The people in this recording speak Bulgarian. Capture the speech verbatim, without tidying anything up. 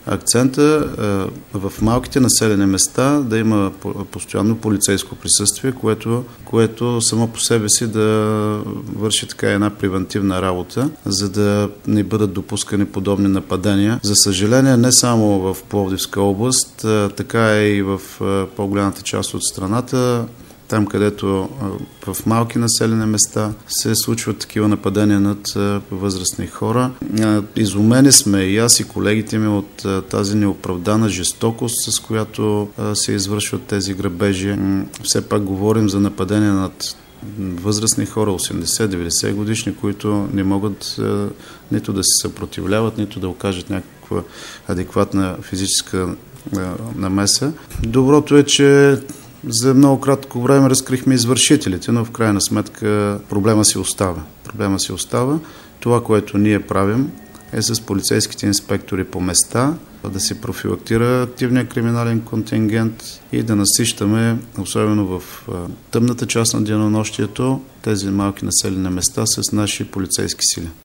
акцента в малките населени места да има постоянно полицейско присъствие, което, което само по себе си да върши така една превентивна работа, за да не бъдат допускани подобни нападения. За съжаление, не само в Пловдивска област, така и в по-голямата част от страната, там където в малки населени места се случват такива нападения над възрастни хора. Изумени сме и аз и колегите ми от тази неоправдана жестокост, с която се извършват тези грабежи. Все пак говорим за нападения над възрастни хора, осемдесет-деветдесет годишни, които не могат нито да се съпротивляват, нито да окажат някаква адекватна физическа намеса. Доброто е, че за много кратко време разкрихме извършителите, но в крайна сметка проблема си остава. Проблема си остава. Това, което ние правим, е с полицейските инспектори по места да се профилактира активния криминален контингент и да насищаме, особено в тъмната част на денонощието, тези малки населени места с наши полицейски сили.